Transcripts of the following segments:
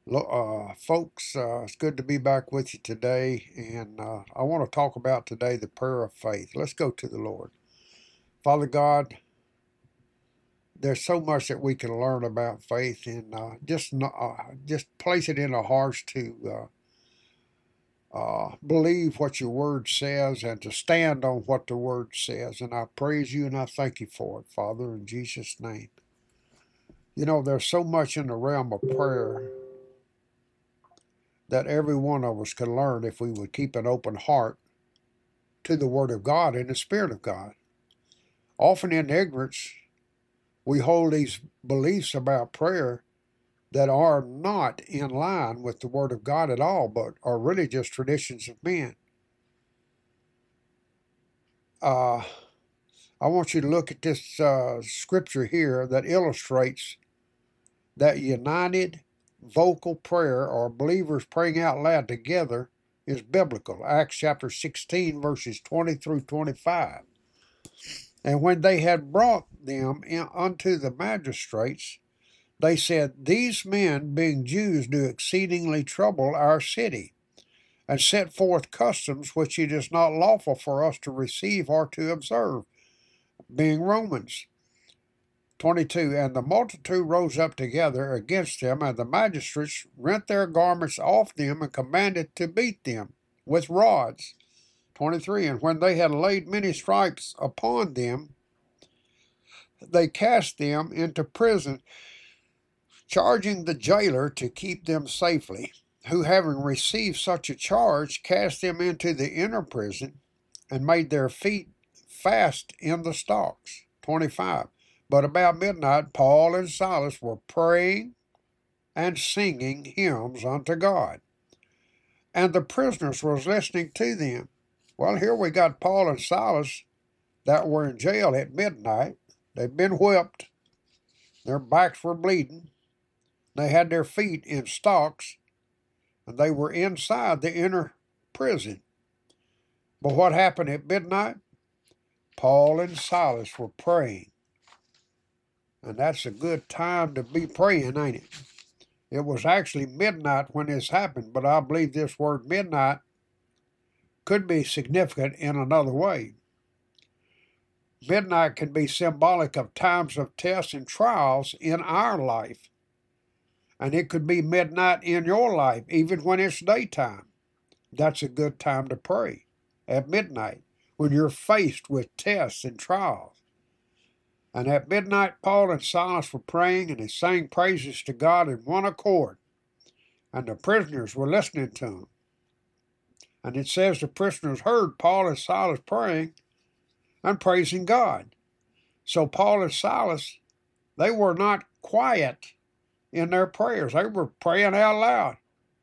Folks, it's good to be back with you today, and I want to talk about today the prayer of faith. Let's go to the Lord. Father God, there's so much that we can learn about faith, and just place it in our hearts to believe what your Word says and to stand on what the Word says. And I praise you and I thank you for it, Father, in Jesus' name. You know, there's so much in the realm of prayer that every one of us can learn if we would keep an open heart to the Word of God and the Spirit of God. Often in ignorance, we hold these beliefs about prayer that are not in line with the Word of God at all, but are really just traditions of men. Uh, I want you to look at this scripture here that illustrates that united vocal prayer, or believers praying out loud together, is biblical. Acts chapter 16, verses 20 through 25. And when they had brought them unto the magistrates, they said, These men, being Jews, do exceedingly trouble our city, and set forth customs which it is not lawful for us to receive or to observe, being Romans. 22. And the multitude rose up together against them, and the magistrates rent their garments off them, and commanded to beat them with rods. 23. And when they had laid many stripes upon them, they cast them into prison, charging the jailer to keep them safely, who, having received such a charge, cast them into the inner prison, and made their feet fast in the stocks. 25. But about midnight, Paul and Silas were praying and singing hymns unto God, and the prisoners was listening to them. Well, here we got Paul and Silas that were in jail at midnight. They'd been whipped. Their backs were bleeding. They had their feet in stocks, and they were inside the inner prison. But what happened at midnight? Paul and Silas were praying. And that's a good time to be praying, ain't it? It was actually midnight when this happened, but I believe this word midnight could be significant in another way. Midnight can be symbolic of times of tests and trials in our life. And it could be midnight in your life, even when it's daytime. That's a good time to pray, at midnight, when you're faced with tests and trials. And at midnight, Paul and Silas were praying, and they sang praises to God in one accord. And the prisoners were listening to them. And it says the prisoners heard Paul and Silas praying and praising God. So Paul and Silas, they were not quiet in their prayers. They were praying out loud.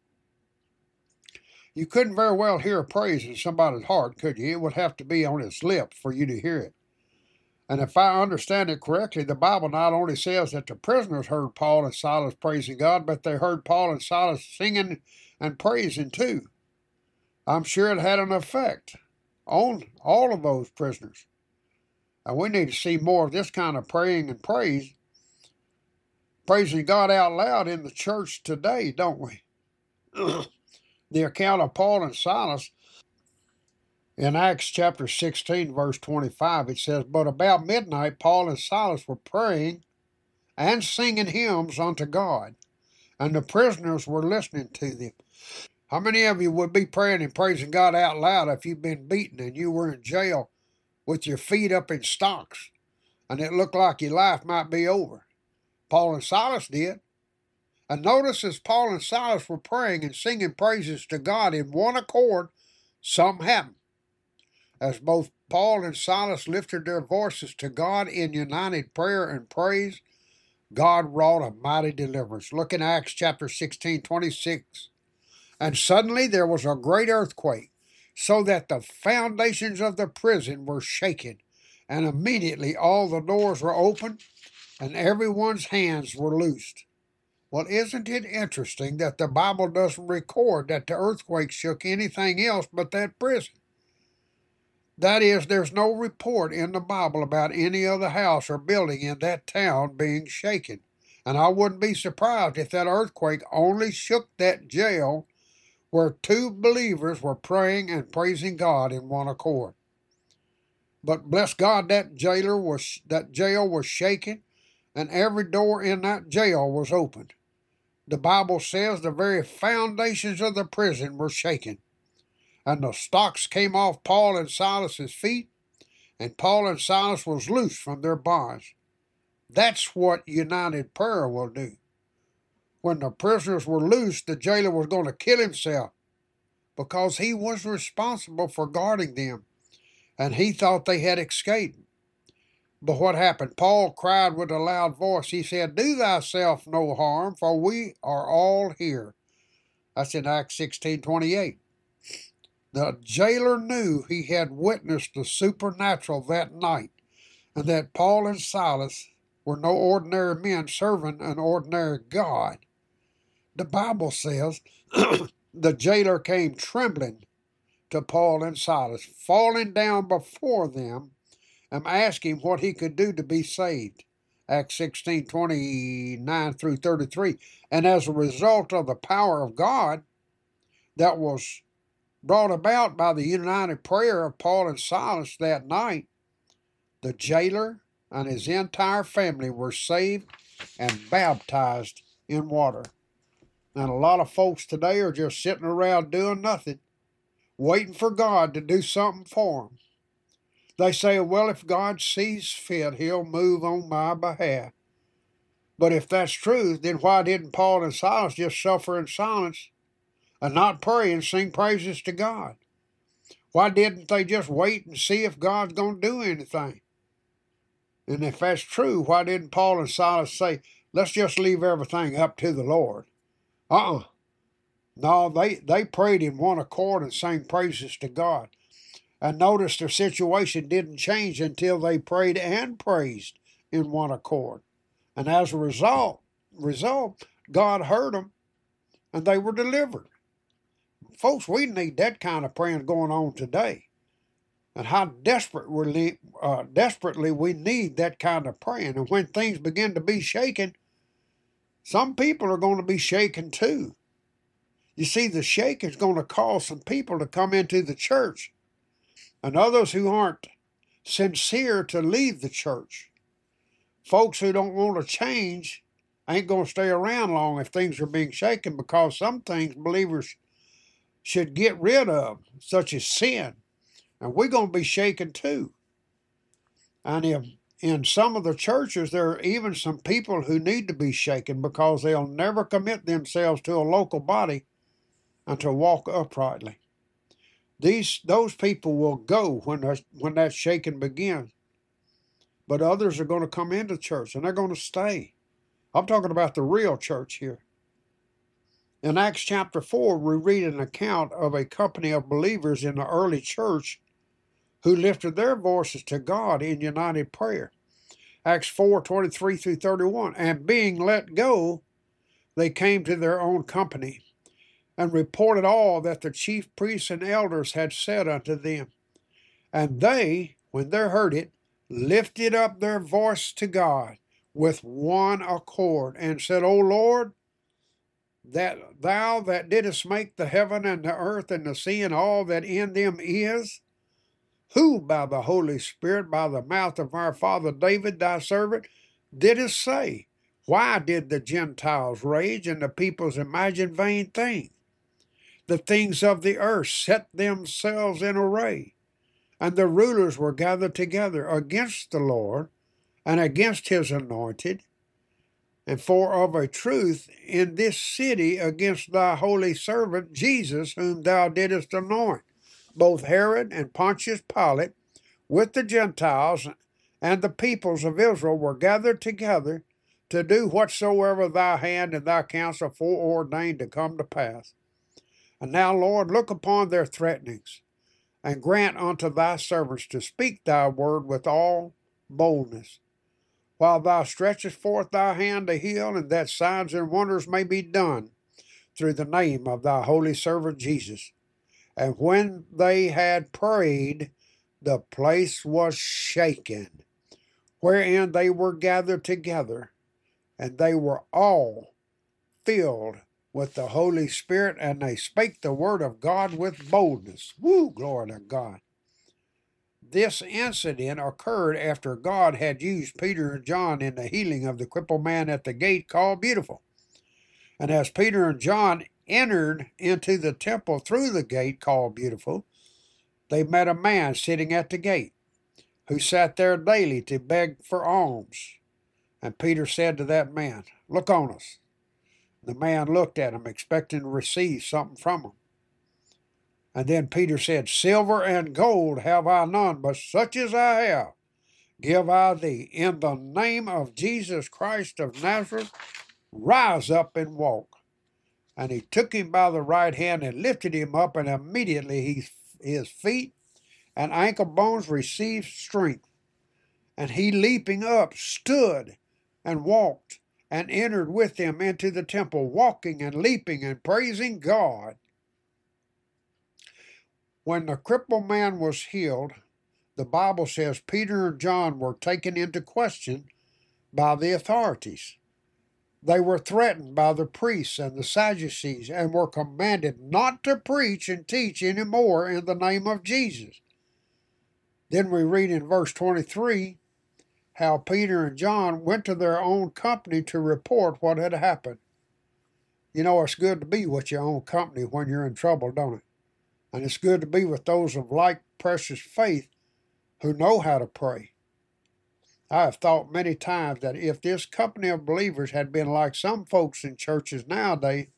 You couldn't very well hear a praise in somebody's heart, could you? It would have to be on his lips for you to hear it. And if I understand it correctly, the Bible not only says that the prisoners heard Paul and Silas praising God, but they heard Paul and Silas singing and praising too. I'm sure it had an effect on all of those prisoners. And we need to see more of this kind of praying and praising God out loud in the church today, don't we? The account of Paul and Silas in Acts chapter 16, verse 25, it says, But about midnight Paul and Silas were praying and singing hymns unto God, and the prisoners were listening to them. How many of you would be praying and praising God out loud if you've been beaten and you were in jail with your feet up in stocks and it looked like your life might be over? Paul and Silas did. And notice as Paul and Silas were praying and singing praises to God in one accord, something happened. As both Paul and Silas lifted their voices to God in united prayer and praise, God wrought a mighty deliverance. Look in Acts chapter 16, 26. And suddenly there was a great earthquake, so that the foundations of the prison were shaken, and immediately all the doors were opened, and everyone's hands were loosed. Well, isn't it interesting that the Bible doesn't record that the earthquake shook anything else but that prison? That is, there's no report in the Bible about any other house or building in that town being shaken. And I wouldn't be surprised if that earthquake only shook that jail where two believers were praying and praising God in one accord. But bless God, that jail was shaking, and every door in that jail was opened. The Bible says the very foundations of the prison were shaken, and the stocks came off Paul and Silas's feet, and Paul and Silas was loosed from their bonds. That's what united prayer will do. When the prisoners were loosed, the jailer was going to kill himself because he was responsible for guarding them, and he thought they had escaped. But what happened? Paul cried with a loud voice. He said, "Do thyself no harm, for we are all here." That's in Acts 16:28. The jailer knew he had witnessed the supernatural that night, and that Paul and Silas were no ordinary men serving an ordinary God. The Bible says the jailer came trembling to Paul and Silas, falling down before them and asking what he could do to be saved. Acts 16:29 through 33. And as a result of the power of God that was brought about by the united prayer of Paul and Silas that night, the jailer and his entire family were saved and baptized in water. And a lot of folks today are just sitting around doing nothing, waiting for God to do something for them. They say, well, if God sees fit, he'll move on my behalf. But if that's true, then why didn't Paul and Silas just suffer in silence and not pray and sing praises to God? Why didn't they just wait and see if God's going to do anything? And if that's true, why didn't Paul and Silas say, let's just leave everything up to the Lord? No, they prayed in one accord and sang praises to God. And notice their situation didn't change until they prayed and praised in one accord. And as a result, God heard them and they were delivered. Folks, we need that kind of praying going on today. And how desperately we need that kind of praying. And when things begin to be shaken, some people are going to be shaken too. You see, the shake is going to cause some people to come into the church, and others who aren't sincere to leave the church. Folks who don't want to change ain't going to stay around long if things are being shaken, because some things believers should get rid of, such as sin. And we're going to be shaken too. And in some of the churches, there are even some people who need to be shaken because they'll never commit themselves to a local body and to walk uprightly. Those people will go when that shaking begins. But others are going to come into church and they're going to stay. I'm talking about the real church here. In Acts chapter 4, we read an account of a company of believers in the early church who lifted their voices to God in united prayer. Acts 4:23 through 31. And being let go, they came to their own company and reported all that the chief priests and elders had said unto them. And they, when they heard it, lifted up their voice to God with one accord, and said, O Lord, that thou that didst make the heaven and the earth and the sea and all that in them is, who by the Holy Spirit, by the mouth of our father David, thy servant, didst say, why did the Gentiles rage and the peoples imagine vain things? The things of the earth set themselves in array, and the rulers were gathered together against the Lord and against his anointed. And for of a truth in this city against thy holy servant Jesus, whom thou didst anoint, both Herod and Pontius Pilate, with the Gentiles and the peoples of Israel, were gathered together to do whatsoever thy hand and thy counsel foreordained to come to pass. And now, Lord, look upon their threatenings, and grant unto thy servants to speak thy word with all boldness, while thou stretchest forth thy hand to heal, and that signs and wonders may be done through the name of thy holy servant Jesus. And when they had prayed, the place was shaken, wherein they were gathered together, and they were all filled with the Holy Spirit, and they spake the word of God with boldness. Woo, glory to God. This incident occurred after God had used Peter and John in the healing of the crippled man at the gate called Beautiful. And as Peter and John entered into the temple through the gate called Beautiful, they met a man sitting at the gate who sat there daily to beg for alms. And Peter said to that man, "Look on us." The man looked at him, expecting to receive something from him. And then Peter said, "Silver and gold have I none, but such as I have give I thee. In the name of Jesus Christ of Nazareth, rise up and walk." And he took him by the right hand and lifted him up, and immediately his feet and ankle bones received strength. And he, leaping up, stood and walked and entered with them into the temple, walking and leaping and praising God. When the crippled man was healed, the Bible says Peter and John were taken into question by the authorities. They were threatened by the priests and the Sadducees and were commanded not to preach and teach any more in the name of Jesus. Then we read in verse 23 how Peter and John went to their own company to report what had happened. You know, it's good to be with your own company when you're in trouble, don't it? And it's good to be with those of like precious faith who know how to pray. I have thought many times that if this company of believers had been like some folks in churches nowadays,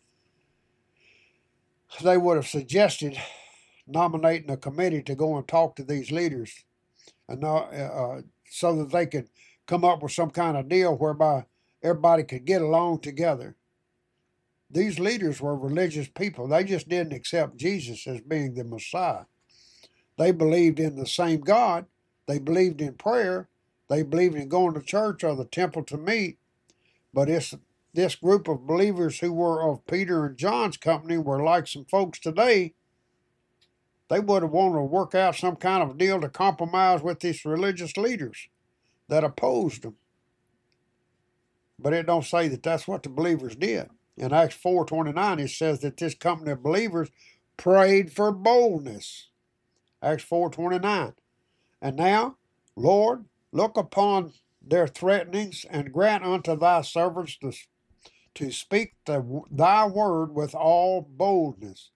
they would have suggested nominating a committee to go and talk to these leaders, and so that they could come up with some kind of deal whereby everybody could get along together. These leaders were religious people. They just didn't accept Jesus as being the Messiah. They believed in the same God. They believed in prayer. They believed in going to church or the temple to meet. But this group of believers who were of Peter and John's company were like some folks today. They would have wanted to work out some kind of deal to compromise with these religious leaders that opposed them. But it don't say that that's what the believers did. In Acts 4:29, it says that this company of believers prayed for boldness. Acts 4:29. And now, Lord, look upon their threatenings and grant unto thy servants to speak thy word with all boldness.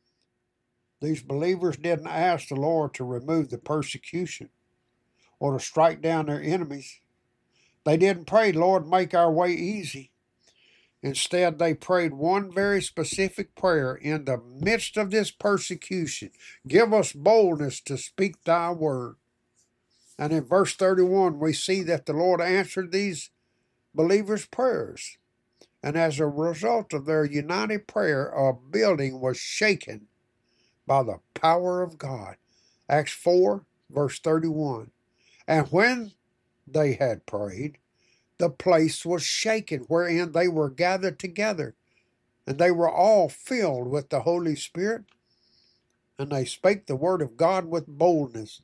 These believers didn't ask the Lord to remove the persecution or to strike down their enemies. They didn't pray, "Lord, make our way easy." Instead, they prayed one very specific prayer in the midst of this persecution: "Give us boldness to speak thy word." And in verse 31, we see that the Lord answered these believers' prayers. And as a result of their united prayer, a building was shaken by the power of God. Acts 4, verse 31. And when they had prayed, the place was shaken wherein they were gathered together, and they were all filled with the Holy Spirit, and they spake the word of God with boldness.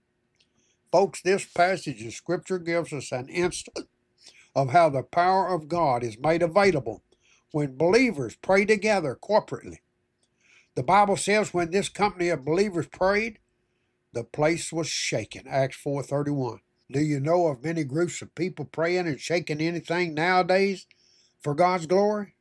Folks, this passage of Scripture gives us an instance of how the power of God is made available when believers pray together corporately. The Bible says when this company of believers prayed, the place was shaken. Acts 4:31. Do you know of many groups of people praying and shaking anything nowadays for God's glory?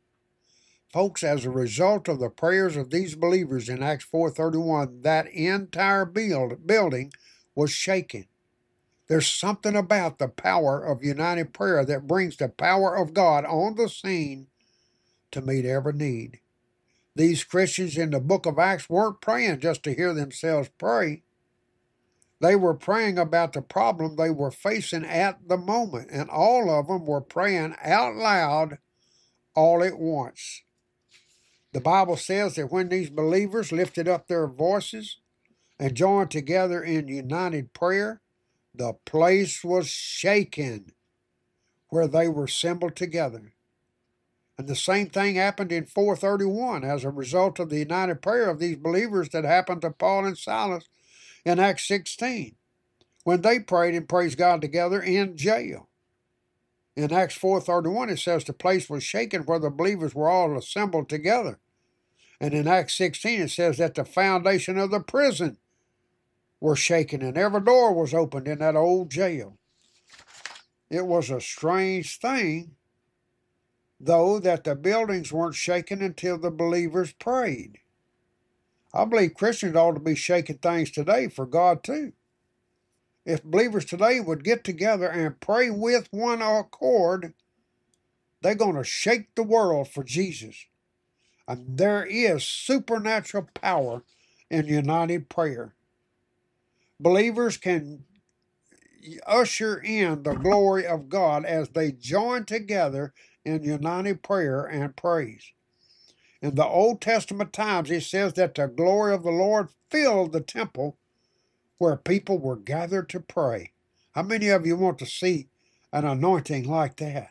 Folks, as a result of the prayers of these believers in Acts 4:31, that entire building was shaken. There's something about the power of united prayer that brings the power of God on the scene to meet every need. These Christians in the book of Acts weren't praying just to hear themselves pray. They were praying about the problem they were facing at the moment, and all of them were praying out loud all at once. The Bible says that when these believers lifted up their voices and joined together in united prayer, the place was shaken where they were assembled together. And the same thing happened in 4:31 as a result of the united prayer of these believers that happened to Paul and Silas in Acts 16, when they prayed and praised God together in jail. In Acts 4:31, it says the place was shaken where the believers were all assembled together. And in Acts 16, it says that the foundation of the prison were shaken and every door was opened in that old jail. It was a strange thing, though, that the buildings weren't shaken until the believers prayed. I believe Christians ought to be shaking things today for God too. If believers today would get together and pray with one accord, they're going to shake the world for Jesus. And there is supernatural power in united prayer. Believers can usher in the glory of God as they join together in united prayer and praise. In the Old Testament times, it says that the glory of the Lord filled the temple where people were gathered to pray. How many of you want to see an anointing like that?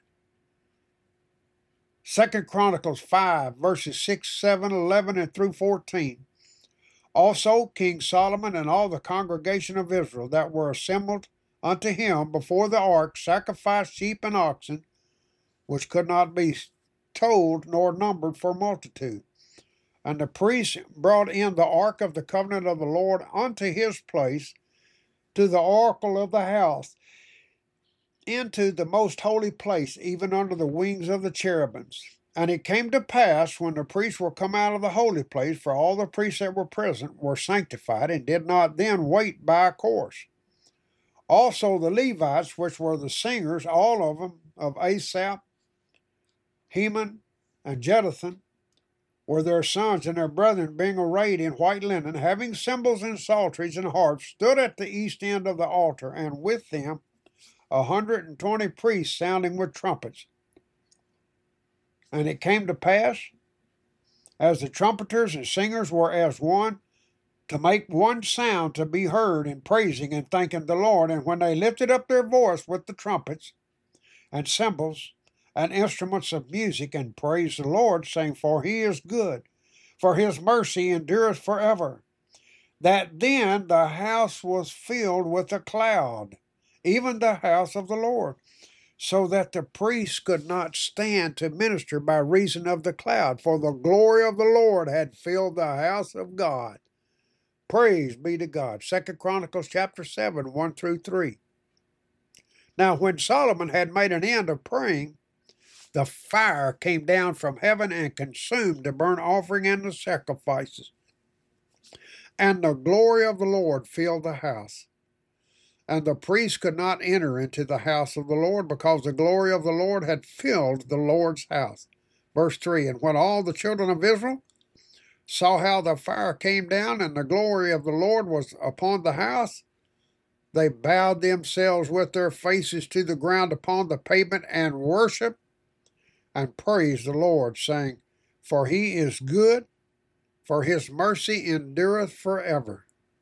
2 Chronicles 5, verses 6, 7, 11, and through 14. Also King Solomon and all the congregation of Israel that were assembled unto him before the ark sacrificed sheep and oxen, which could not be told nor numbered for multitude. And the priests brought in the ark of the covenant of the Lord unto his place, to the oracle of the house, into the most holy place, even under the wings of the cherubims. And it came to pass, when the priests were come out of the holy place, for all the priests that were present were sanctified, and did not then wait by a course. Also the Levites, which were the singers, all of them, of Asaph, Heman, and Jeduthun, were their sons and their brethren, being arrayed in white linen, having cymbals and psalteries and harps, stood at the east end of the altar, and with them 120 priests sounding with trumpets. And it came to pass, as the trumpeters and singers were as one, to make one sound to be heard in praising and thanking the Lord. And when they lifted up their voice with the trumpets and cymbals and instruments of music, and praised the Lord, saying, For he is good, for his mercy endureth forever, that then the house was filled with a cloud, even the house of the Lord, so that the priests could not stand to minister by reason of the cloud, for the glory of the Lord had filled the house of God. Praise be to God. 2 Chronicles chapter 7, 1 through 3. Now when Solomon had made an end of praying, the fire came down from heaven and consumed the burnt offering and the sacrifices. And the glory of the Lord filled the house. And the priests could not enter into the house of the Lord, because the glory of the Lord had filled the Lord's house. Verse 3, And when all the children of Israel saw how the fire came down and the glory of the Lord was upon the house, they bowed themselves with their faces to the ground upon the pavement, and worshiped and praised the Lord, saying, For he is good, for his mercy endureth forever.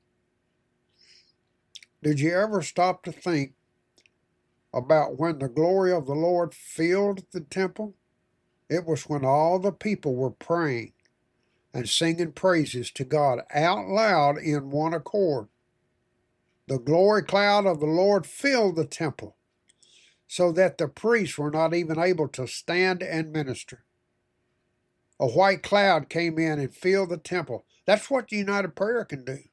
Did you ever stop to think about when the glory of the Lord filled the temple? It was when all the people were praying and singing praises to God out loud in one accord. The glory cloud of the Lord filled the temple, so that the priests were not even able to stand and minister. A white cloud came in and filled the temple. That's what united prayer can do.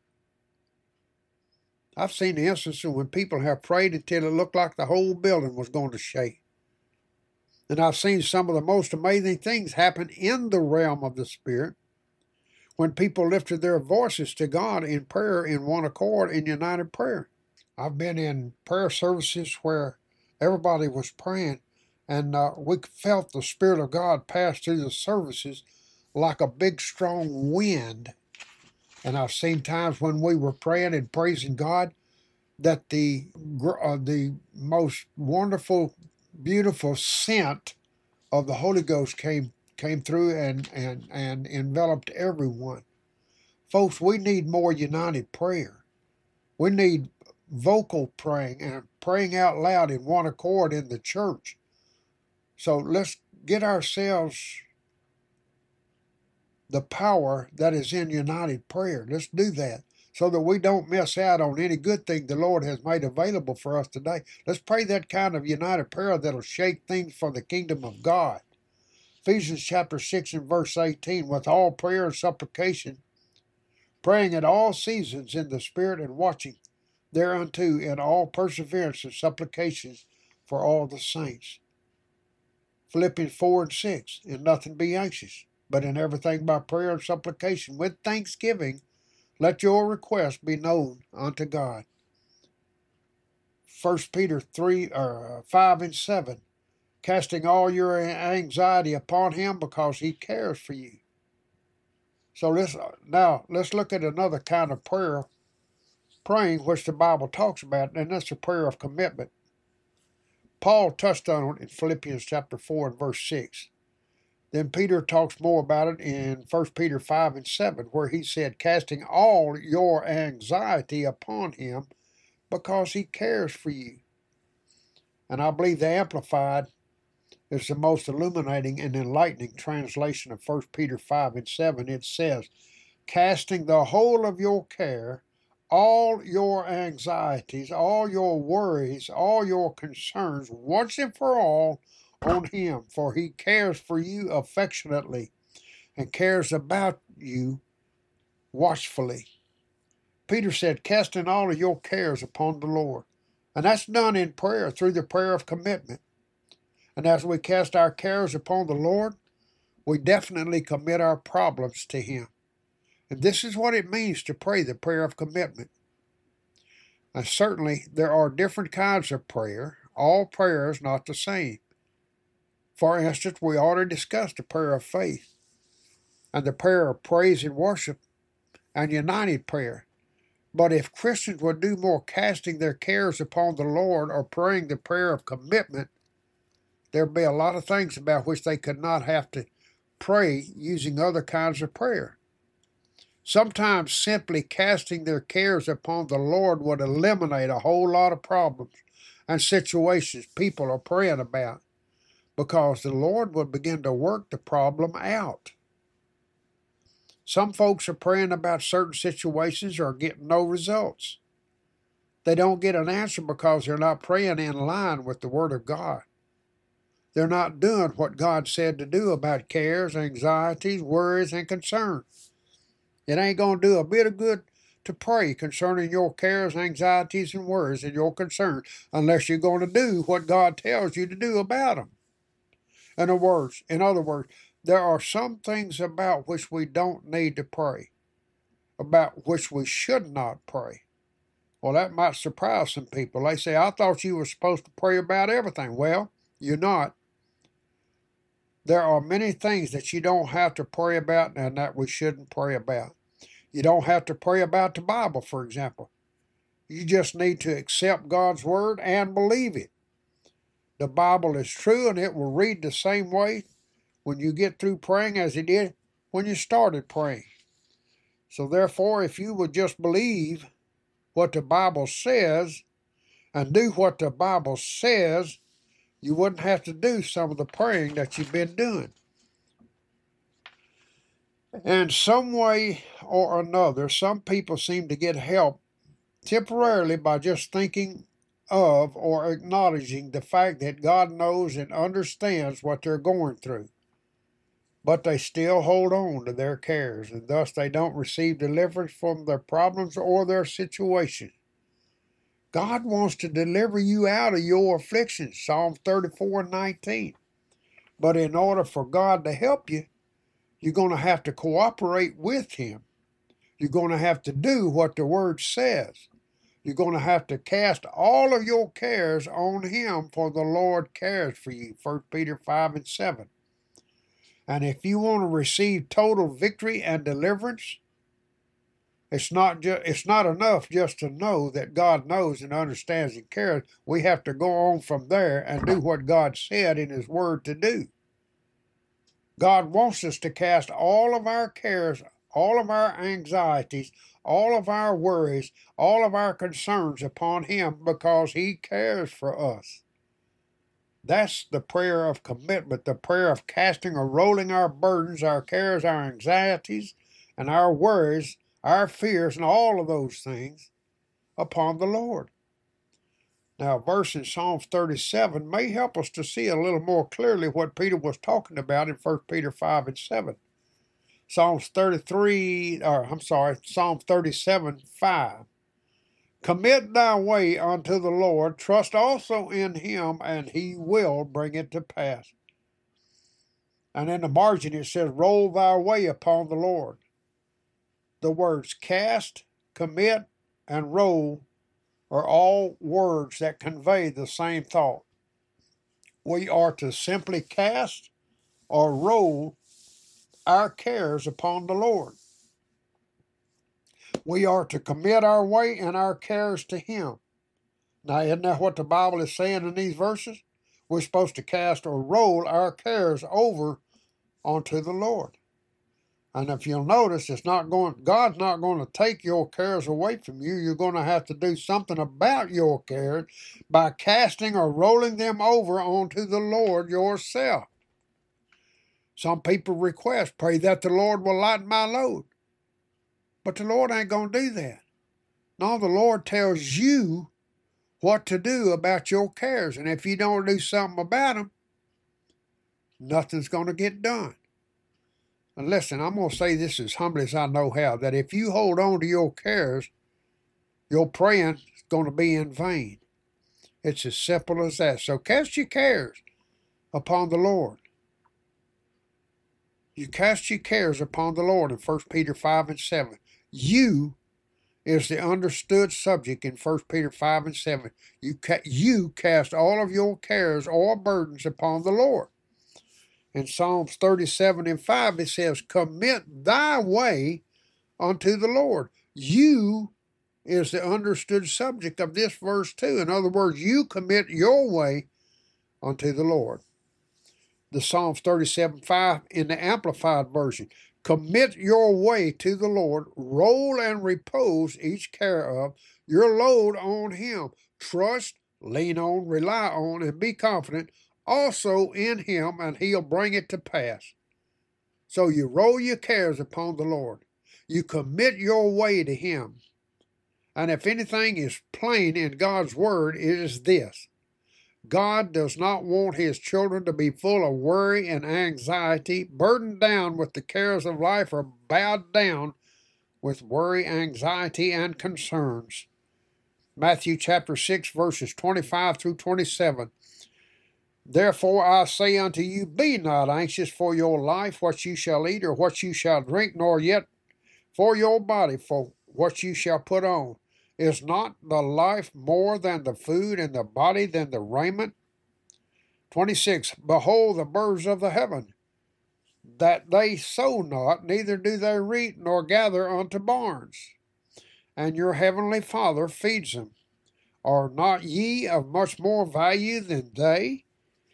I've seen the instances when people have prayed until it looked like the whole building was going to shake. And I've seen some of the most amazing things happen in the realm of the Spirit when people lifted their voices to God in prayer in one accord in united prayer. I've been in prayer services where everybody was praying, and we felt the Spirit of God pass through the services like a big, strong wind. And I've seen times when we were praying and praising God that the most wonderful, beautiful scent of the Holy Ghost came through and enveloped everyone. Folks, we need more united prayer. We need vocal praying and praying out loud in one accord in the church. So let's get ourselves the power that is in united prayer. Let's do that. so that we don't miss out on any good thing the Lord has made available for us today. Let's pray that kind of united prayer that'll shake things for the kingdom of God. Ephesians chapter 6 and verse 18, with all prayer and supplication, praying at all seasons in the Spirit and watching thereunto in all perseverance and supplications for all the saints. Philippians 4 and 6, in nothing be anxious, but in everything by prayer and supplication with thanksgiving, let your requests be known unto God. 1 Peter 5 and 7, casting all your anxiety upon him because he cares for you. So let's look at another kind of prayer, praying which the Bible talks about, and that's a prayer of commitment. Paul touched on it in Philippians chapter 4 and verse 6. Then Peter talks more about it in 1 Peter 5 and 7, where he said, casting all your anxiety upon him because he cares for you. And I believe the Amplified is the most illuminating and enlightening translation of 1 Peter 5 and 7. It says, casting the whole of your care, all your anxieties, all your worries, all your concerns, once and for all, on him, for he cares for you affectionately and cares about you watchfully. Peter said, casting all of your cares upon the Lord. And that's done in prayer, through the prayer of commitment. And as we cast our cares upon the Lord, we definitely commit our problems to him. And this is what it means to pray the prayer of commitment. And certainly there are different kinds of prayer. All prayer is not the same. For instance, we already discussed the prayer of faith and the prayer of praise and worship and united prayer. But if Christians would do more casting their cares upon the Lord or praying the prayer of commitment, there'd be a lot of things about which they could not have to pray using other kinds of prayer. Sometimes simply casting their cares upon the Lord would eliminate a whole lot of problems and situations people are praying about, because the Lord would begin to work the problem out. Some folks are praying about certain situations or getting no results. They don't get an answer because they're not praying in line with the Word of God. They're not doing what God said to do about cares, anxieties, worries, and concerns. It ain't going to do a bit of good to pray concerning your cares, anxieties, and worries and your concerns unless you're going to do what God tells you to do about them. In other words, there are some things about which we don't need to pray, about which we should not pray. Well, that might surprise some people. They say, I thought you were supposed to pray about everything. Well, you're not. There are many things that you don't have to pray about and that we shouldn't pray about. You don't have to pray about the Bible, for example. You just need to accept God's Word and believe it. The Bible is true, and it will read the same way when you get through praying as it did when you started praying. So therefore, if you would just believe what the Bible says and do what the Bible says, you wouldn't have to do some of the praying that you've been doing. In some way or another, some people seem to get help temporarily by just thinking of or acknowledging the fact that God knows and understands what they're going through. But they still hold on to their cares, and thus they don't receive deliverance from their problems or their situation. God wants to deliver you out of your afflictions, Psalm 34 and 19. But in order for God to help you, you're going to have to cooperate with Him. You're going to have to do what the Word says. You're going to have to cast all of your cares on Him, for the Lord cares for you, 1 Peter 5 and 7. And if you want to receive total victory and deliverance, it's not enough just to know that God knows and understands and cares. We have to go on from there and do what God said in His Word to do. God wants us to cast all of our cares, all of our anxieties, all of our worries, all of our concerns upon Him because He cares for us. That's the prayer of commitment, the prayer of casting or rolling our burdens, our cares, our anxieties, and our worries our fears, and all of those things upon the Lord. Now, a verse in Psalms 37 may help us to see a little more clearly what Peter was talking about in 1 Peter 5 and 7. Psalms 37, 5. Commit thy way unto the Lord, trust also in him, and he will bring it to pass. And in the margin it says, roll thy way upon the Lord. The words cast, commit, and roll are all words that convey the same thought. We are to simply cast or roll our cares upon the Lord. We are to commit our way and our cares to him. Now, isn't that what the Bible is saying in these verses? We're supposed to cast or roll our cares over onto the Lord. And if you'll notice, God's not going to take your cares away from you. You're going to have to do something about your cares by casting or rolling them over onto the Lord yourself. Some people request, pray that the Lord will lighten my load. But the Lord ain't going to do that. No, the Lord tells you what to do about your cares. And if you don't do something about them, nothing's going to get done. And listen, I'm going to say this as humbly as I know how, that if you hold on to your cares, your praying is going to be in vain. It's as simple as that. So cast your cares upon the Lord. You cast your cares upon the Lord in 1 Peter 5 and 7. You is the understood subject in 1 Peter 5 and 7. You cast all of your cares or burdens upon the Lord. In Psalms 37 and 5, it says, commit thy way unto the Lord. You is the understood subject of this verse too. In other words, you commit your way unto the Lord. The Psalms 37:5 in the Amplified Version. Commit your way to the Lord, roll and repose each care of your load on him. Trust, lean on, rely on, and be confident also in him, and he'll bring it to pass. So you roll your cares upon the Lord. You commit your way to him. And if anything is plain in God's word, it is this. God does not want his children to be full of worry and anxiety, burdened down with the cares of life, or bowed down with worry, anxiety, and concerns. Matthew chapter 6, verses 25 through 27. Therefore I say unto you, be not anxious for your life, what you shall eat, or what you shall drink, nor yet for your body, for what you shall put on. Is not the life more than the food, and the body than the raiment? 26. Behold the birds of the heaven, that they sow not, neither do they reap, nor gather unto barns, and your heavenly Father feeds them. Are not ye of much more value than they?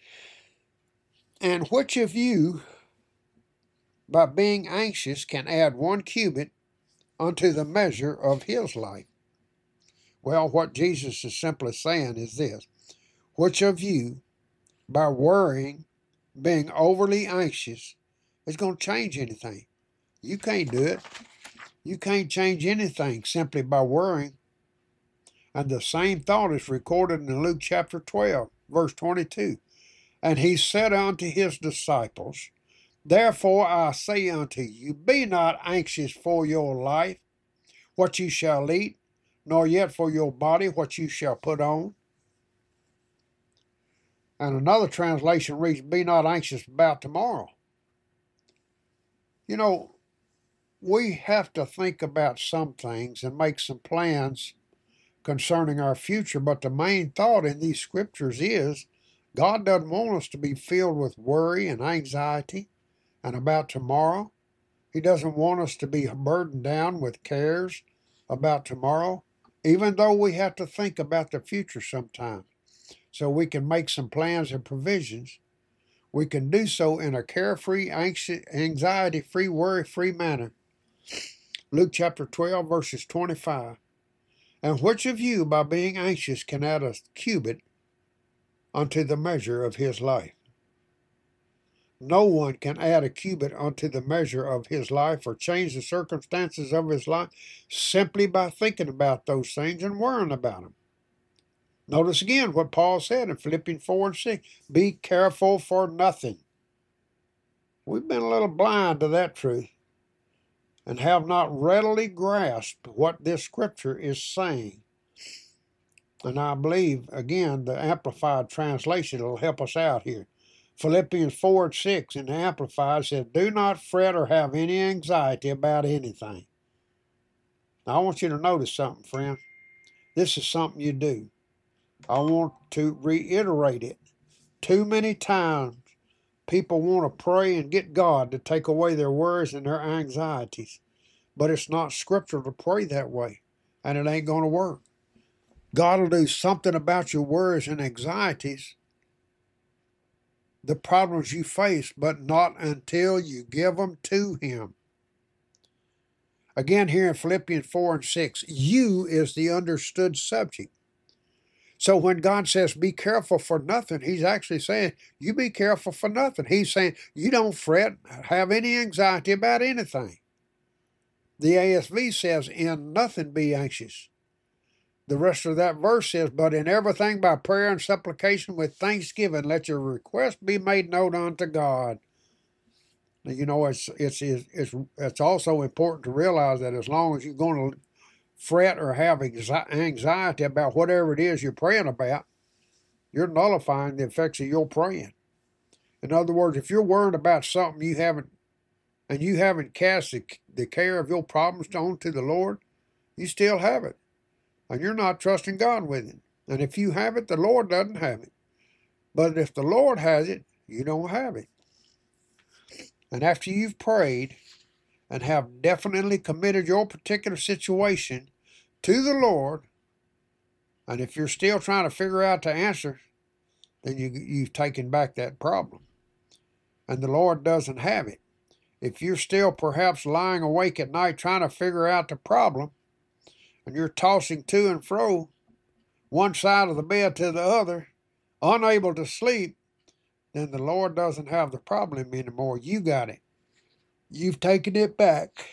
And which of you, by being anxious, can add 1 cubit unto the measure of his life? Well, what Jesus is simply saying is this. Which of you, by worrying, being overly anxious, is going to change anything? You can't do it. You can't change anything simply by worrying. And the same thought is recorded in Luke chapter 12, verse 22. And he said unto his disciples, therefore I say unto you, be not anxious for your life, what you shall eat, nor yet for your body, what you shall put on. And another translation reads, be not anxious about tomorrow. You know, we have to think about some things and make some plans concerning our future, but the main thought in these scriptures is God doesn't want us to be filled with worry and anxiety and about tomorrow. He doesn't want us to be burdened down with cares about tomorrow, even though we have to think about the future sometimes, so we can make some plans and provisions. We can do so in a carefree, anxiety-free, worry-free manner. Luke chapter 12, verses 25. And which of you, by being anxious, can add a cubit unto the measure of his life? No one can add a cubit unto the measure of his life or change the circumstances of his life simply by thinking about those things and worrying about them. Notice again what Paul said in Philippians 4 and 6. Be careful for nothing. We've been a little blind to that truth and have not readily grasped what this scripture is saying. And I believe, again, the Amplified translation will help us out here. Philippians 4 and 6 in the Amplified says, do not fret or have any anxiety about anything. Now, I want you to notice something, friend. This is something you do. I want to reiterate it. Too many times, people want to pray and get God to take away their worries and their anxieties. But it's not scriptural to pray that way, and it ain't going to work. God will do something about your worries and anxieties, the problems you face, but not until you give them to Him. Again, here in Philippians 4 and 6, you is the understood subject. So when God says, be careful for nothing, He's actually saying, you be careful for nothing. He's saying, you don't fret, have any anxiety about anything. The ASV says, in nothing be anxious. The rest of that verse says, but in everything by prayer and supplication with thanksgiving, let your request be made known unto God. Now, you know, it's also important to realize that as long as you're going to fret or have anxiety about whatever it is you're praying about, you're nullifying the effects of your praying. In other words, if you're worried about something you haven't cast the care of your problems onto the Lord, you still have it. And you're not trusting God with it. And if you have it, the Lord doesn't have it. But if the Lord has it, you don't have it. And after you've prayed and have definitely committed your particular situation to the Lord, and if you're still trying to figure out the answer, then you've taken back that problem. And the Lord doesn't have it. If you're still perhaps lying awake at night trying to figure out the problem, and you're tossing to and fro, one side of the bed to the other, unable to sleep, then the Lord doesn't have the problem anymore. You got it. You've taken it back.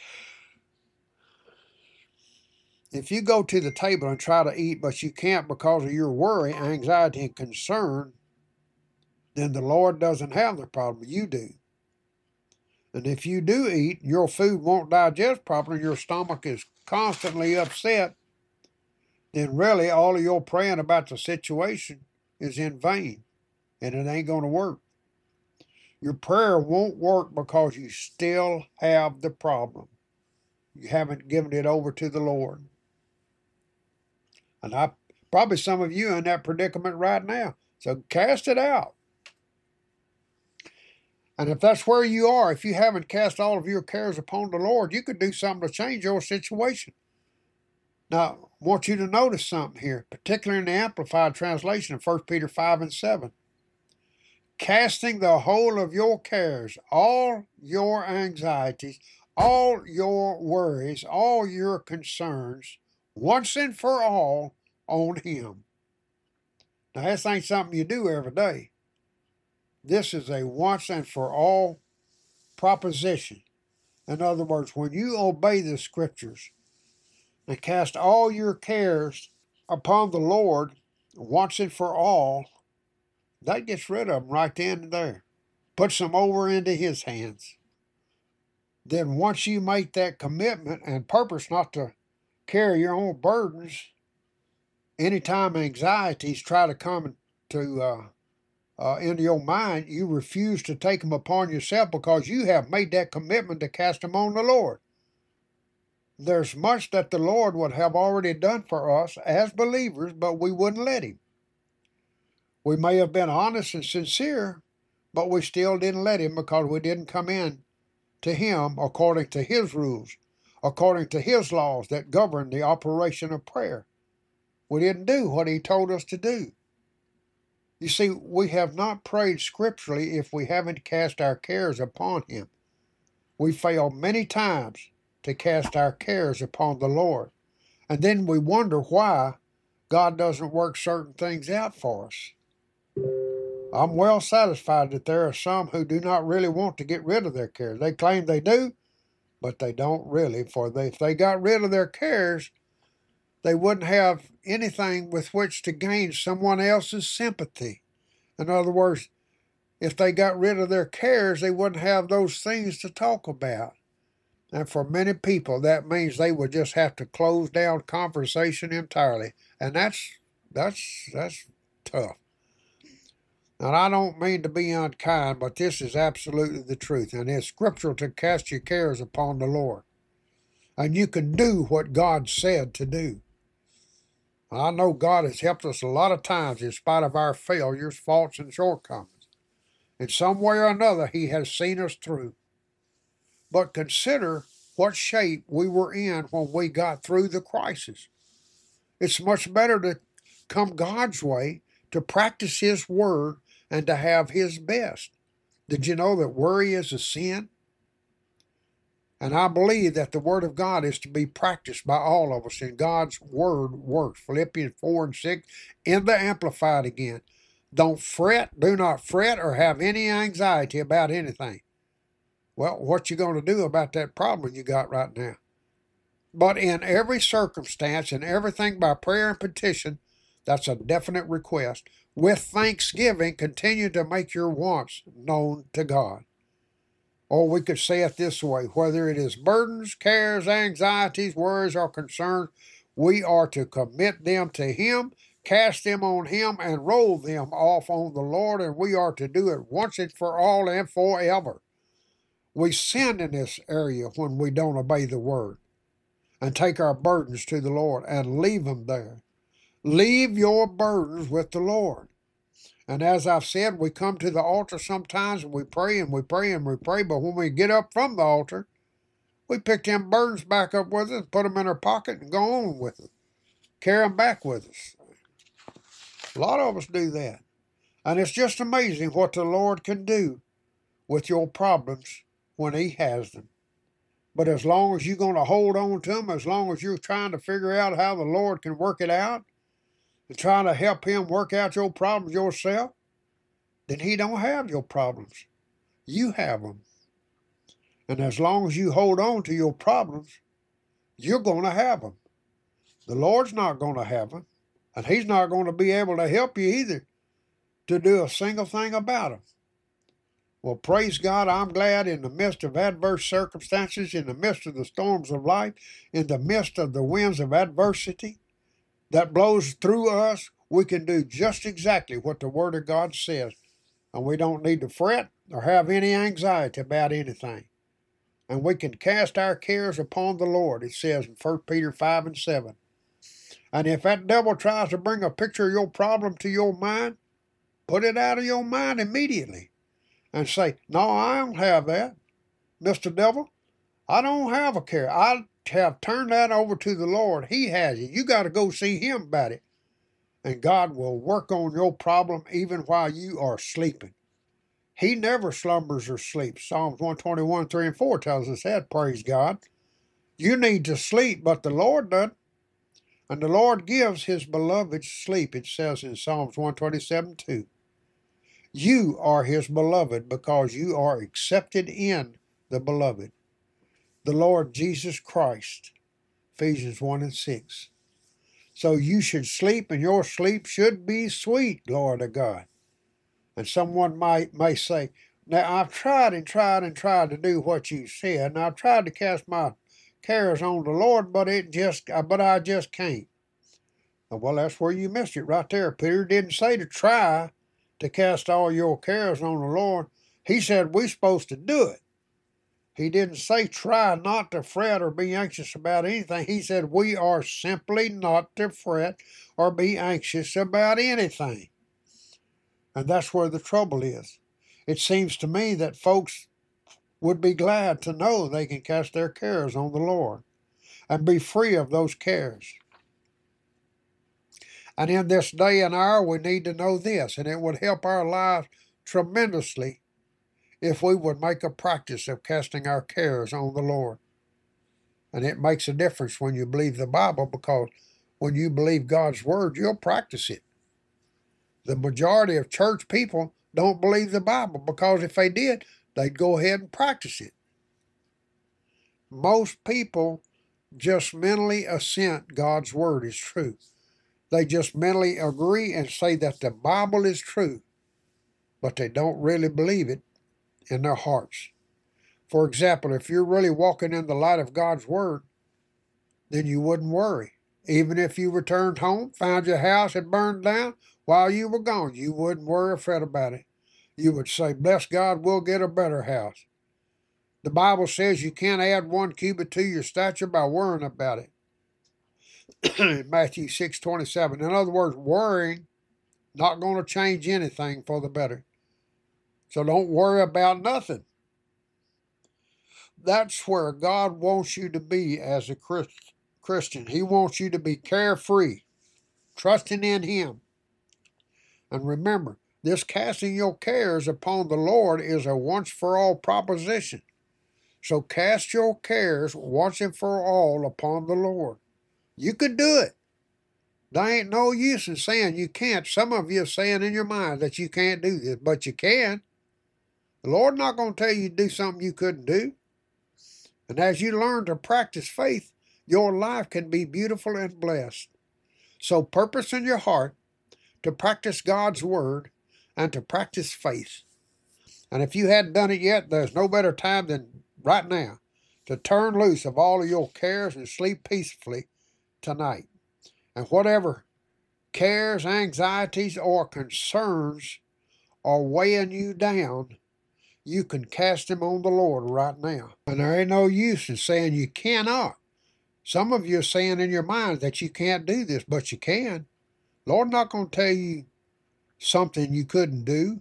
If you go to the table and try to eat, but you can't because of your worry, anxiety, and concern, then the Lord doesn't have the problem. You do. And if you do eat, your food won't digest properly, your stomach is constantly upset, then really all of your praying about the situation is in vain, and it ain't going to work. Your prayer won't work because you still have the problem. You haven't given it over to the Lord. And probably some of you are in that predicament right now. So cast it out. And if that's where you are, if you haven't cast all of your cares upon the Lord, you could do something to change your situation. Now, I want you to notice something here, particularly in the Amplified translation of 1 Peter 5 and 7. Casting the whole of your cares, all your anxieties, all your worries, all your concerns, once and for all, on Him. Now, this ain't something you do every day. This is a once and for all proposition. In other words, when you obey the Scriptures and cast all your cares upon the Lord once and for all, that gets rid of them right then and there. Puts them over into His hands. Then once you make that commitment and purpose not to carry your own burdens, anytime anxieties try to come into your mind, you refuse to take them upon yourself because you have made that commitment to cast them on the Lord. There's much that the Lord would have already done for us as believers, but we wouldn't let Him. We may have been honest and sincere, but we still didn't let Him because we didn't come in to Him according to His rules, according to His laws that govern the operation of prayer. We didn't do what He told us to do. You see, we have not prayed scripturally if we haven't cast our cares upon Him. We fail many times to cast our cares upon the Lord. And then we wonder why God doesn't work certain things out for us. I'm well satisfied that there are some who do not really want to get rid of their cares. They claim they do, but they don't really, for if they got rid of their cares, they wouldn't have anything with which to gain someone else's sympathy. In other words, if they got rid of their cares, they wouldn't have those things to talk about. And for many people, that means they would just have to close down conversation entirely. And that's tough. And I don't mean to be unkind, but this is absolutely the truth. And it's scriptural to cast your cares upon the Lord. And you can do what God said to do. I know God has helped us a lot of times in spite of our failures, faults, and shortcomings. In some way or another, He has seen us through. But consider what shape we were in when we got through the crisis. It's much better to come God's way, to practice His Word, and to have His best. Did you know that worry is a sin? And I believe that the Word of God is to be practiced by all of us, and God's Word works. Philippians 4 and 6 in the Amplified again. Don't fret, do not fret or have any anxiety about anything. Well, what you going to do about that problem you got right now? But in every circumstance and everything by prayer and petition, that's a definite request. With thanksgiving, continue to make your wants known to God. Or we could say it this way, whether it is burdens, cares, anxieties, worries, or concerns, we are to commit them to Him, cast them on Him, and roll them off on the Lord, and we are to do it once and for all and forever. We sin in this area when we don't obey the Word and take our burdens to the Lord and leave them there. Leave your burdens with the Lord. And as I've said, we come to the altar sometimes and we pray and we pray and we pray, but when we get up from the altar, we pick them burdens back up with us, put them in our pocket and go on with them. Carry them back with us. A lot of us do that. And it's just amazing what the Lord can do with your problems when He has them. But as long as you're going to hold on to them, as long as you're trying to figure out how the Lord can work it out, and trying to help Him work out your problems yourself, then He don't have your problems. You have them. And as long as you hold on to your problems, you're going to have them. The Lord's not going to have them, and He's not going to be able to help you either to do a single thing about them. Well, praise God, I'm glad in the midst of adverse circumstances, in the midst of the storms of life, in the midst of the winds of adversity that blows through us, we can do just exactly what the Word of God says. And we don't need to fret or have any anxiety about anything. And we can cast our cares upon the Lord, it says in 1 Peter 5 and 7. And if that devil tries to bring a picture of your problem to your mind, put it out of your mind immediately. And say, no, I don't have that, Mr. Devil. I don't have a care. I have turned that over to the Lord. He has it. You got to go see Him about it. And God will work on your problem even while you are sleeping. He never slumbers or sleeps. Psalms 121, 3 and 4 tells us that, praise God. You need to sleep, but the Lord doesn't. And the Lord gives His beloved sleep, it says in Psalms 127, 2. You are His beloved because you are accepted in the beloved, the Lord Jesus Christ, Ephesians 1 and 6. So you should sleep, and your sleep should be sweet, glory to God. And someone may say, now I've tried and tried and tried to do what you said, and I've tried to cast my cares on the Lord, but I just can't. Well, that's where you missed it right there. Peter didn't say to try to cast all your cares on the Lord. He said we're supposed to do it. He didn't say try not to fret or be anxious about anything. He said we are simply not to fret or be anxious about anything. And that's where the trouble is. It seems to me that folks would be glad to know they can cast their cares on the Lord and be free of those cares. And in this day and hour, we need to know this, and it would help our lives tremendously if we would make a practice of casting our cares on the Lord. And it makes a difference when you believe the Bible, because when you believe God's Word, you'll practice it. The majority of church people don't believe the Bible, because if they did, they'd go ahead and practice it. Most people just mentally assent God's word is true. They just mentally agree and say that the Bible is true, but they don't really believe it in their hearts. For example, if you're really walking in the light of God's word, then you wouldn't worry. Even if you returned home, found your house had burned down while you were gone, you wouldn't worry or fret about it. You would say, bless God, we'll get a better house. The Bible says you can't add 1 cubit to your stature by worrying about it. Matthew 6:27. In other words, worrying not going to change anything for the better. So don't worry about nothing. That's where God wants you to be as a Christian. He wants you to be carefree, trusting in Him. And remember, this casting your cares upon the Lord is a once-for-all proposition. So cast your cares once and for all upon the Lord. You could do it. There ain't no use in saying you can't. Some of you are saying in your mind that you can't do this, but you can. The Lord's not going to tell you to do something you couldn't do. And as you learn to practice faith, your life can be beautiful and blessed. So purpose in your heart to practice God's word and to practice faith. And if you hadn't done it yet, there's no better time than right now to turn loose of all of your cares and sleep peacefully tonight. And whatever cares, anxieties, or concerns are weighing you down, you can cast them on the Lord right now. And there ain't no use in saying you cannot. Some of you are saying in your mind that you can't do this, but you can. Lord's not going to tell you something you couldn't do.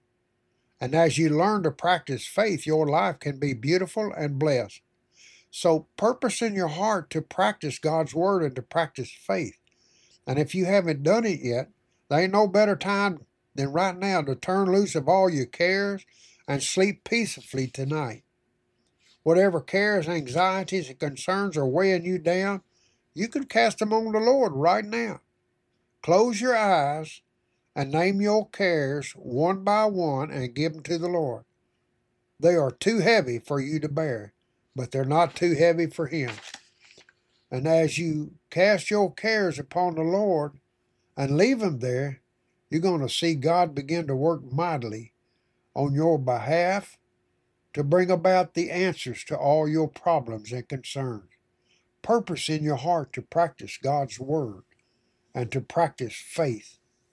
And as you learn to practice faith, your life can be beautiful and blessed. So purpose in your heart to practice God's word and to practice faith. And if you haven't done it yet, there ain't no better time than right now to turn loose of all your cares and sleep peacefully tonight. Whatever cares, anxieties, and concerns are weighing you down, you can cast them on the Lord right now. Close your eyes and name your cares one by one and give them to the Lord. They are too heavy for you to bear, but they're not too heavy for Him. And as you cast your cares upon the Lord and leave them there, you're going to see God begin to work mightily on your behalf to bring about the answers to all your problems and concerns. Purpose in your heart to practice God's word and to practice faith.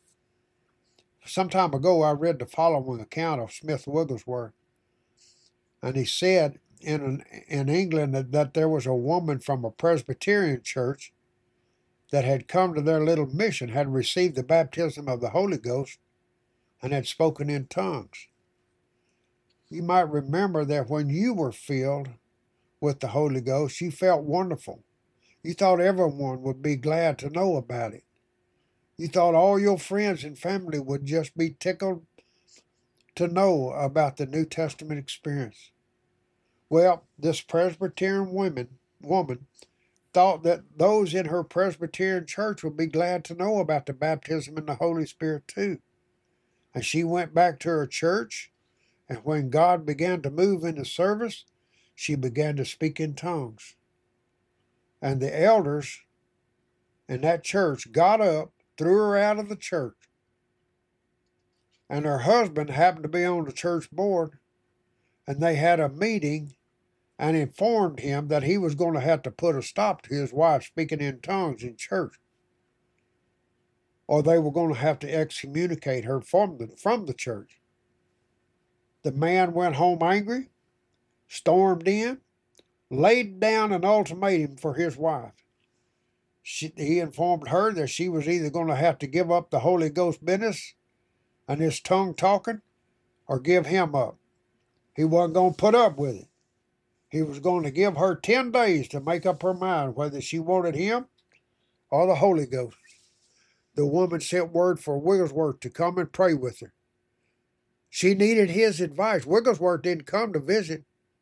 Some time ago, I read the following account of Smith Wigglesworth, and he said in England that there was a woman from a Presbyterian church that had come to their little mission, had received the baptism of the Holy Ghost, and had spoken in tongues. You might remember that when you were filled with the Holy Ghost, you felt wonderful. You thought everyone would be glad to know about it. You thought all your friends and family would just be tickled to know about the New Testament experience. Well, this Presbyterian woman thought that those in her Presbyterian church would be glad to know about the baptism in the Holy Spirit too. And she went back to her church, and when God began to move in the service, she began to speak in tongues. And the elders in that church got up, threw her out of the church. And her husband happened to be on the church board, and they had a meeting and informed him that he was going to have to put a stop to his wife speaking in tongues in church, or they were going to have to excommunicate her from the church. The man went home angry, stormed in, laid down an ultimatum for his wife. He informed her that she was either going to have to give up the Holy Ghost business and his tongue talking, or give him up. He wasn't going to put up with it. He was going to give her 10 days to make up her mind whether she wanted him or the Holy Ghost. The woman sent word for Wigglesworth to come and pray with her. She needed his advice. Wigglesworth didn't come to visit.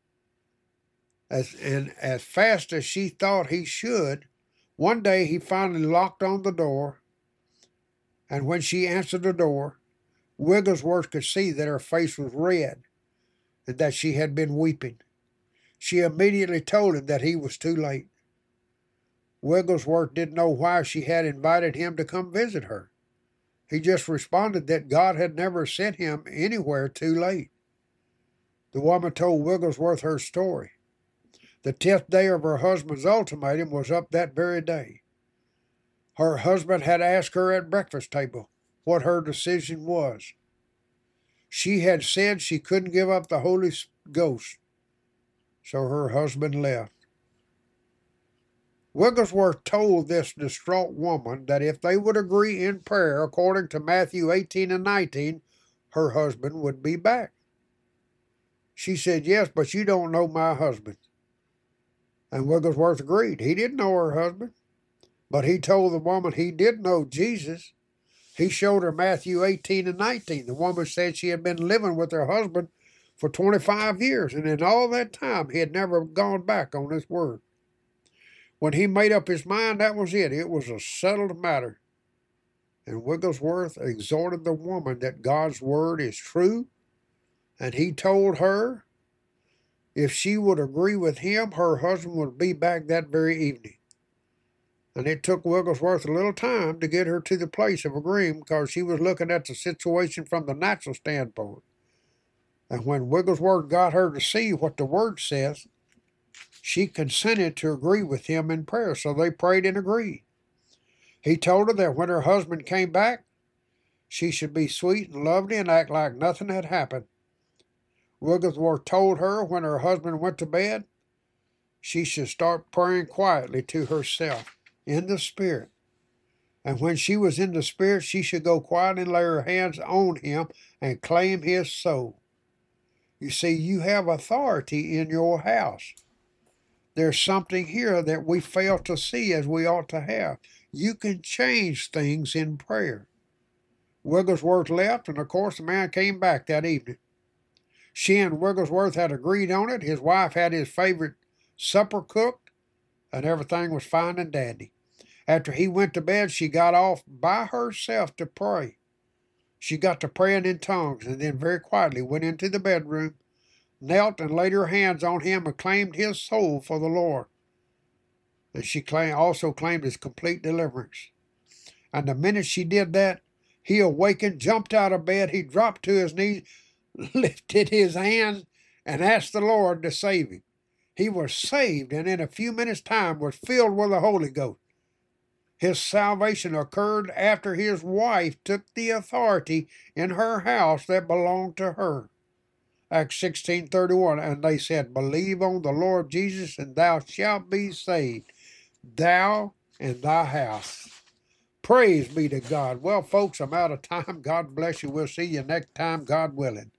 As fast as she thought he should, one day he finally locked on the door, and when she answered the door, Wigglesworth could see that her face was red and that she had been weeping. She immediately told him that he was too late. Wigglesworth didn't know why she had invited him to come visit her. He just responded that God had never sent him anywhere too late. The woman told Wigglesworth her story. The 10th day of her husband's ultimatum was up that very day. Her husband had asked her at breakfast table what her decision was. She had said she couldn't give up the Holy Ghost, so her husband left. Wigglesworth told this distraught woman that if they would agree in prayer according to Matthew 18 and 19, her husband would be back. She said, "Yes, but you don't know my husband." And Wigglesworth agreed. He didn't know her husband, but he told the woman he did know Jesus. He showed her Matthew 18 and 19. The woman said she had been living with her husband for 25 years, and in all that time he had never gone back on his word. When he made up his mind, that was it. It was a settled matter. And Wigglesworth exhorted the woman that God's word is true, and he told her if she would agree with him, her husband would be back that very evening. And it took Wigglesworth a little time to get her to the place of agreeing because she was looking at the situation from the natural standpoint. And when Wigglesworth got her to see what the word says, she consented to agree with him in prayer, so they prayed and agreed. He told her that when her husband came back, she should be sweet and lovely and act like nothing had happened. Wigglesworth told her when her husband went to bed, she should start praying quietly to herself in the Spirit. And when she was in the Spirit, she should go quietly and lay her hands on him and claim his soul. You see, you have authority in your house. There's something here that we fail to see as we ought to have. You can change things in prayer. Wigglesworth left, and of course the man came back that evening. She and Wigglesworth had agreed on it. His wife had his favorite supper cooked, and everything was fine and dandy. After he went to bed, she got off by herself to pray. She got to praying in tongues, and then very quietly went into the bedroom, knelt and laid her hands on him and claimed his soul for the Lord. And she also claimed his complete deliverance. And the minute she did that, he awakened, jumped out of bed, he dropped to his knees, lifted his hands, and asked the Lord to save him. He was saved, and in a few minutes' time was filled with the Holy Ghost. His salvation occurred after his wife took the authority in her house that belonged to her. Acts 16:31, and they said, "Believe on the Lord Jesus, and thou shalt be saved, thou and thy house." Praise be to God. Well, folks, I'm out of time. God bless you. We'll see you next time, God willing.